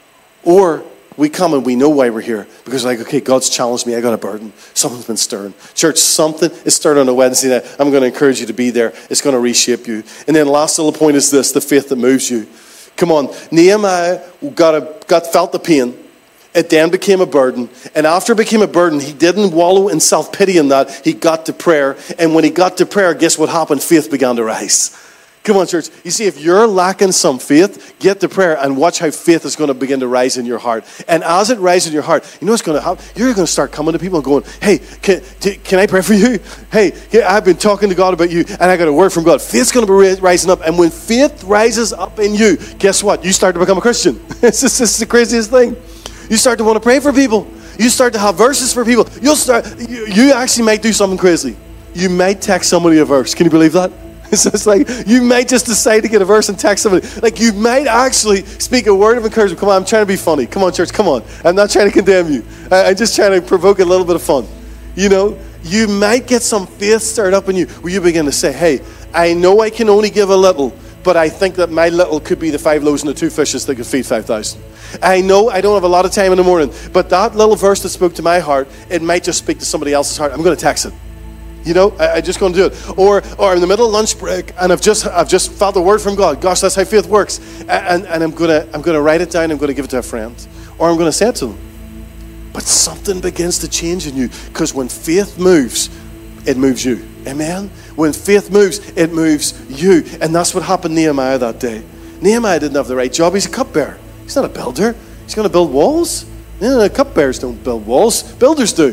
Or we come and we know why we're here. Because like, okay, God's challenged me. I got a burden. Something's been stirring. Church, something is stirred on a Wednesday night. I'm going to encourage you to be there. It's going to reshape you. And then last little point is this, the faith that moves you. Come on. Nehemiah got, a, got felt the pain. It then became a burden. And after it became a burden, he didn't wallow in self-pity in that. He got to prayer. And when he got to prayer, guess what happened? Faith began to rise. Come on, church. You see, if you're lacking some faith, get to prayer and watch how faith is going to begin to rise in your heart. And as it rises in your heart, you know what's going to happen? You're going to start coming to people and going, hey, can, can I pray for you? Hey, I've been talking to God about you, and I got a word from God. Faith's going to be rising up. And when faith rises up in you, guess what? You start to become a Christian. It's just it's the craziest thing. You start to want to pray for people. You start to have verses for people. You'll start. You, you actually might do something crazy. You might text somebody a verse. Can you believe that? So it's like you might just decide to get a verse and text somebody. Like you might actually speak a word of encouragement. Come on, I'm trying to be funny. Come on, church, come on. I'm not trying to condemn you. I'm just trying to provoke a little bit of fun. You know, you might get some faith stirred up in you where you begin to say, hey, I know I can only give a little, but I think that my little could be the five loaves and the two fishes that could feed five thousand. I know I don't have a lot of time in the morning, but that little verse that spoke to my heart, it might just speak to somebody else's heart. I'm going to text it. You know, I, I just going to do it. Or or in the middle of lunch break, and I've just I've just felt the word from God. Gosh, that's how faith works. And and I'm gonna I'm gonna write it down. I'm gonna give it to a friend, or I'm gonna say it to them. But something begins to change in you because when faith moves, it moves you. Amen. When faith moves, it moves you, and that's what happened to Nehemiah that day. Nehemiah didn't have the right job. He's a cupbearer. He's not a builder. He's going to build walls. No, no, cupbearers don't build walls. Builders do.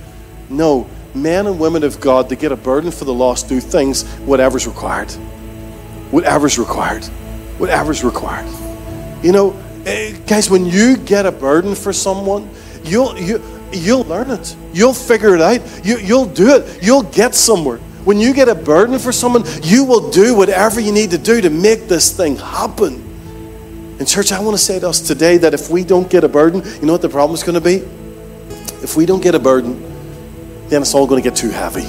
No. Men and women of God, to get a burden for the lost, do things, whatever's required. Whatever's required. Whatever's required. You know, guys, when you get a burden for someone, you'll you, you'll learn it. You'll figure it out. You, you'll do it. You'll get somewhere. When you get a burden for someone, you will do whatever you need to do to make this thing happen. And church, I want to say to us today that if we don't get a burden, you know what the problem is going to be? If we don't get a burden, then it's all going to get too heavy.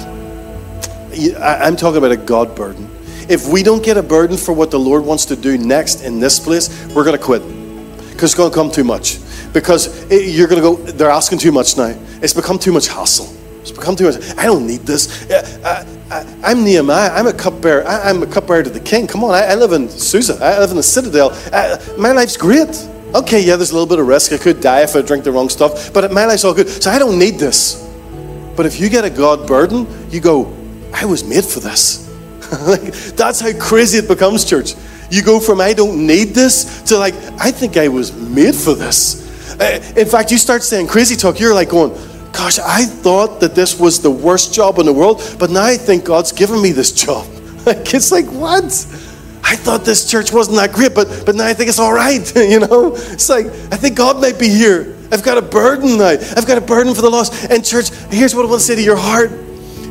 I'm talking about a God burden. If we don't get a burden for what the Lord wants to do next in this place, we're going to quit. Because it's going to come too much. Because it, you're going to go, they're asking too much now. It's become too much hassle. It's become too much. I don't need this. I, I, I'm Nehemiah. I'm a cupbearer. I, I'm a cupbearer to the king. Come on, I, I live in Susa. I live in the Citadel. I, my life's great. Okay, yeah, there's a little bit of risk. I could die if I drink the wrong stuff. But my life's all good. So I don't need this. But if you get a God burden, you go, I was made for this. Like, that's how crazy it becomes, church. You go from I don't need this to like, I think I was made for this. Uh, in fact, you start saying crazy talk. You're like going, gosh, I thought that this was the worst job in the world, but now I think God's given me this job. Like, it's like, what? I thought this church wasn't that great, but, but now I think it's all right. You know, it's like, I think God might be here. I've got a burden now. I've got a burden for the lost. And church, here's what I want to say to your heart.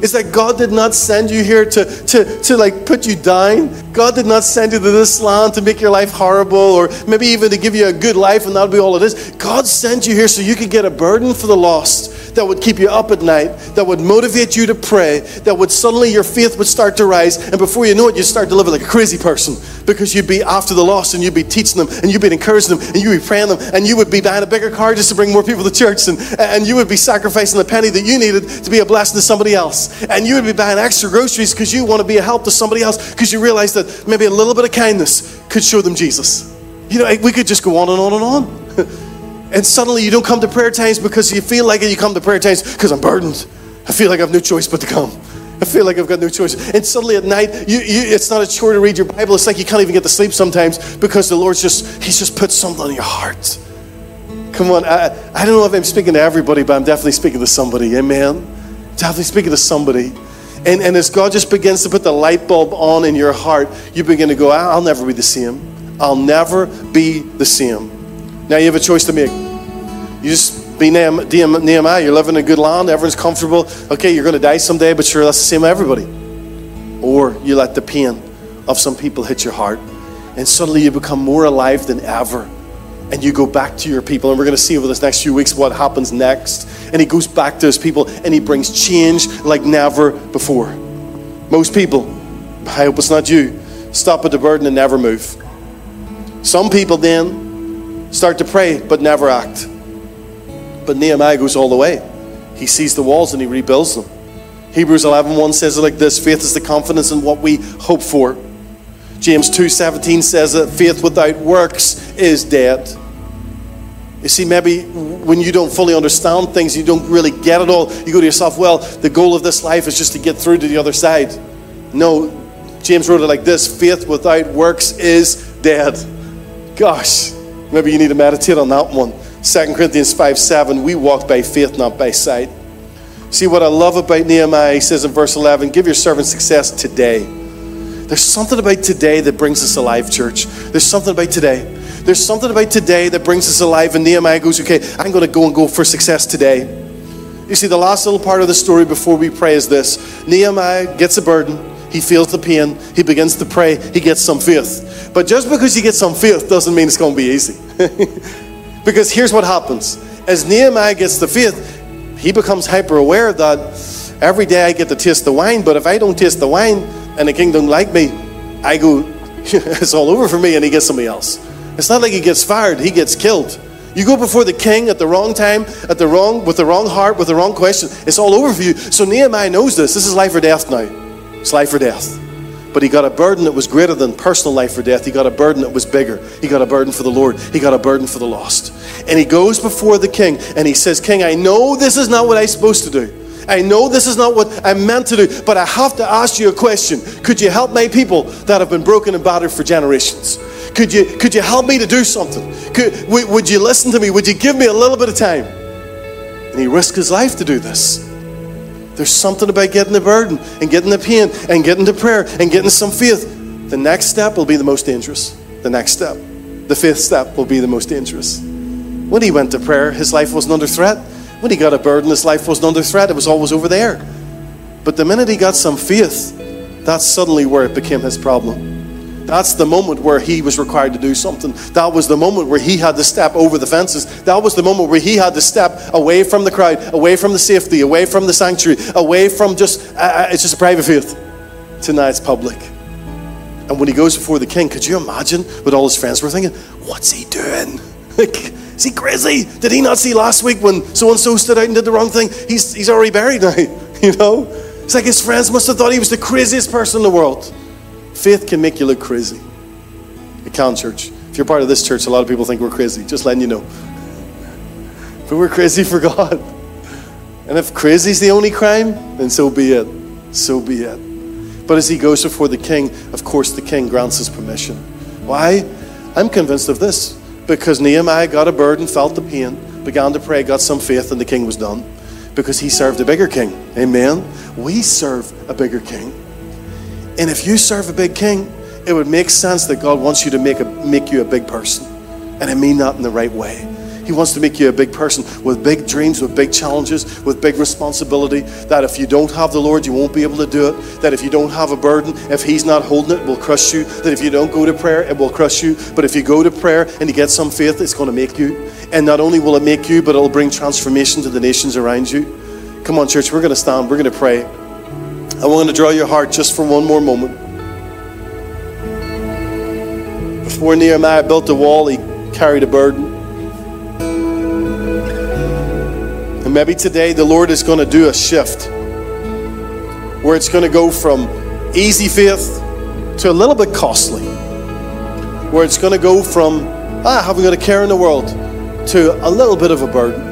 is that God did not send you here to, to, to like put you down. God did not send you to this land to make your life horrible, or maybe even to give you a good life and that'll be all it is. God sent you here so you could get a burden for the lost that would keep you up at night, that would motivate you to pray, that would suddenly your faith would start to rise, and before you know it, you'd start to live like a crazy person, because you'd be after the lost and you'd be teaching them and you'd be encouraging them and you'd be praying them and you would be buying a bigger car just to bring more people to church, and, and you would be sacrificing the penny that you needed to be a blessing to somebody else, and you would be buying extra groceries because you want to be a help to somebody else, because you realize that maybe a little bit of kindness could show them Jesus. You know, we could just go on and on and on. And suddenly you don't come to prayer times because you feel like it. You come to prayer times because I'm burdened. I feel like I have no choice but to come. I feel like I've got no choice. And suddenly at night, you, you, it's not a chore to read your Bible. It's like you can't even get to sleep sometimes because the Lord's just, He's just put something on your heart. Come on, I, I don't know if I'm speaking to everybody, but I'm definitely speaking to somebody. Amen? Definitely speaking to somebody. And, and as God just begins to put the light bulb on in your heart, you begin to go, I'll never be the same. I'll never be the same. Now you have a choice to make. You just be Nehemiah. You're living in a good land. Everyone's comfortable. Okay, you're going to die someday, but sure, that's the same with everybody. Or you let the pain of some people hit your heart, and suddenly you become more alive than ever. And you go back to your people. And we're going to see over this next few weeks what happens next. And he goes back to his people, and he brings change like never before. Most people, I hope it's not you, stop at the burden and never move. Some people then start to pray but never act. But Nehemiah goes all the way. He sees the walls and he rebuilds them. Hebrews eleven one says it like this: faith is the confidence in what we hope for. James two seventeen says that faith without works is dead. You see, maybe when you don't fully understand things, you don't really get it all, you go to yourself, well, the goal of this life is just to get through to the other side. No, James wrote it like this: faith without works is dead. Gosh, maybe you need to meditate on that one. Second Corinthians five seven, we walk by faith, not by sight. See, what I love about Nehemiah, he says in verse eleven, give your servant success today. There's something about today that brings us alive, church. There's something about today. There's something about today that brings us alive. And Nehemiah goes, okay, I'm going to go and go for success today. You see, the last little part of the story before we pray is this. Nehemiah gets a burden. He feels the pain. He begins to pray. He gets some faith. But just because you get some faith doesn't mean it's going to be easy. Because here's what happens. As Nehemiah gets the faith, he becomes hyper aware that every day I get to taste the wine, but if I don't taste the wine and the king don't like me, I go, it's all over for me, and he gets somebody else. It's not like he gets fired, he gets killed. You go before the king at the wrong time, at the wrong, with the wrong heart, with the wrong question, it's all over for you. So Nehemiah knows this. This is life or death now. It's life or death. But he got a burden that was greater than personal life or death. He got a burden that was bigger. He got a burden for the Lord. He got a burden for the lost. And he goes before the king and he says, King, I know this is not what I'm supposed to do. I know this is not what I'm meant to do, but I have to ask you a question. Could you help my people that have been broken and battered for generations? Could you, could you help me to do something? Could, w- would you listen to me? Would you give me a little bit of time? And he risked his life to do this. There's something about getting the burden and getting the pain and getting the prayer and getting some faith. The next step will be the most dangerous. The next step, the fifth step, will be the most dangerous. When he went to prayer, his life wasn't under threat. When he got a burden, his life wasn't under threat. It was always over there. But the minute he got some faith, that's suddenly where it became his problem. That's the moment where he was required to do something. That was the moment where he had to step over the fences. That was the moment where he had to step away from the crowd, away from the safety, away from the sanctuary, away from just, uh, it's just a private faith. To now it's public. And when he goes before the king, could you imagine what all his friends were thinking? What's he doing? Like, is he crazy? Did he not see last week when so-and-so stood out and did the wrong thing? He's, he's already buried now, you know? It's like his friends must have thought he was the craziest person in the world. Faith can make you look crazy. It can, church. If you're part of this church, a lot of people think we're crazy. Just letting you know. But we're crazy for God. And if crazy is the only crime, then so be it. So be it. But as he goes before the king, of course the king grants his permission. Why? I'm convinced of this. Because Nehemiah got a burden, felt the pain, began to pray, got some faith, and the king was done. Because he served a bigger king. Amen? We serve a bigger king. And if you serve a big king, it would make sense that God wants you to make a, make you a big person. And I mean that in the right way. He He wants to make you a big person with big dreams, with big challenges, with big responsibility, that if you don't have the Lord, you won't be able to do it. That if you don't have a burden, if He's not holding it, it will crush you. That if you don't go to prayer, it will crush you. But if you go to prayer and you get some faith, it's going to make you. And not only will it make you, but it will bring transformation to the nations around you. Come on, church, we're going to stand, we're going to pray. I want to draw your heart just for one more moment. Before Nehemiah built the wall, he carried a burden. And maybe today the Lord is going to do a shift where it's going to go from easy faith to a little bit costly. Where it's going to go from, ah, haven't got a care in the world, to a little bit of a burden.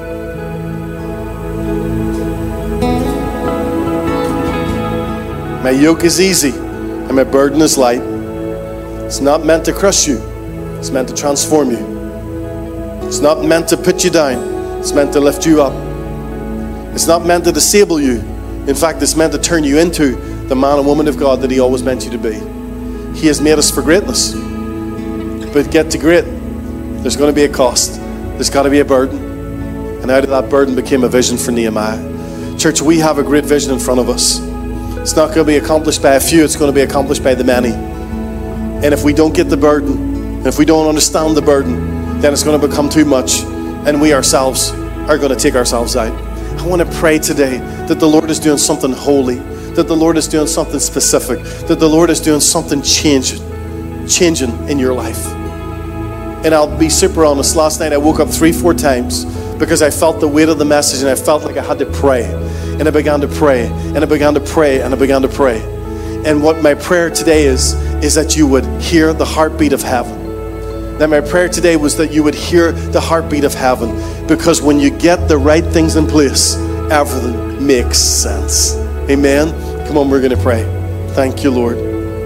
My yoke is easy and my burden is light. It's not meant to crush you. It's meant to transform you. It's not meant to put you down. It's meant to lift you up. It's not meant to disable you. In fact, it's meant to turn you into the man and woman of God that He always meant you to be. He has made us for greatness. But get to great, there's going to be a cost. There's got to be a burden. And out of that burden became a vision for Nehemiah. Church, we have a great vision in front of us. It's not going to be accomplished by a few. It's going to be accomplished by the many. And if we don't get the burden, and if we don't understand the burden, then it's going to become too much. And we ourselves are going to take ourselves out. I want to pray today that the Lord is doing something holy, that the Lord is doing something specific, that the Lord is doing something changing, changing in your life. And I'll be super honest, last night I woke up three, four times because I felt the weight of the message and I felt like I had to pray. And I began to pray, and I began to pray, and I began to pray. And what my prayer today is, is that you would hear the heartbeat of heaven. That my prayer today was that you would hear the heartbeat of heaven. Because when you get the right things in place, everything makes sense. Amen? Come on, we're going to pray. Thank you, Lord.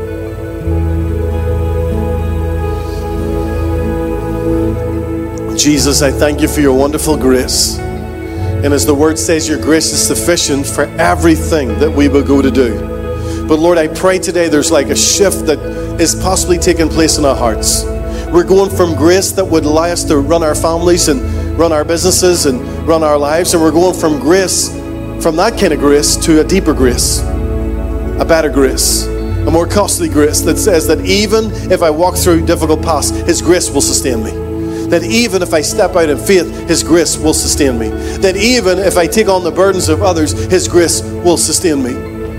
Jesus, I thank you for your wonderful grace. And as the word says, your grace is sufficient for everything that we will go to do. But Lord, I pray today there's like a shift that is possibly taking place in our hearts. We're going from grace that would allow us to run our families and run our businesses and run our lives. And we're going from grace, from that kind of grace, to a deeper grace, a better grace, a more costly grace that says that even if I walk through difficult paths, His grace will sustain me. That even if I step out in faith, His grace will sustain me. That even if I take on the burdens of others, His grace will sustain me.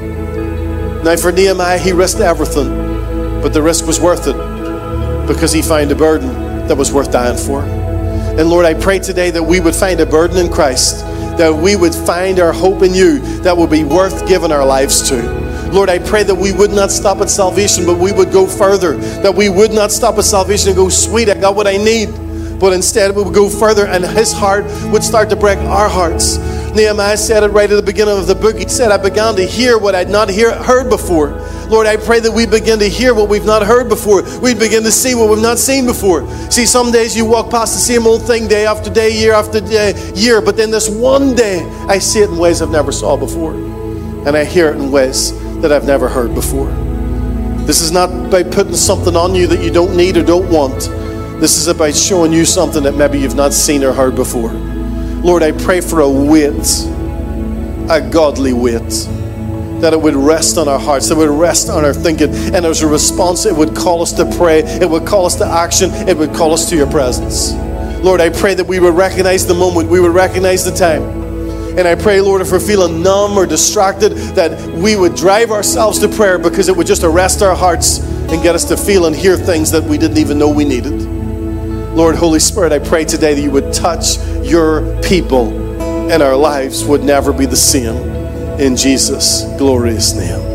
Now for Nehemiah, he risked everything, but the risk was worth it because he found a burden that was worth dying for. And Lord, I pray today that we would find a burden in Christ, that we would find our hope in you that will be worth giving our lives to. Lord, I pray that we would not stop at salvation, but we would go further. That we would not stop at salvation and go, sweet, I got what I need. But instead we would go further and His heart would start to break our hearts. Nehemiah said it right at the beginning of the book. He said, I began to hear what I'd not hear, heard before. Lord, I pray that we begin to hear what we've not heard before. We begin to see what we've not seen before. See, some days you walk past the same old thing day after day, year after day, year. But then this one day, I see it in ways I've never saw before. And I hear it in ways that I've never heard before. This is not by putting something on you that you don't need or don't want. This is about showing you something that maybe you've not seen or heard before. Lord, I pray for a weight, a godly weight, that it would rest on our hearts, that it would rest on our thinking, and as a response, it would call us to pray, it would call us to action, it would call us to your presence. Lord, I pray that we would recognize the moment, we would recognize the time. And I pray, Lord, if we're feeling numb or distracted, that we would drive ourselves to prayer because it would just arrest our hearts and get us to feel and hear things that we didn't even know we needed. Lord, Holy Spirit, I pray today that you would touch your people and our lives would never be the same. In Jesus' glorious name.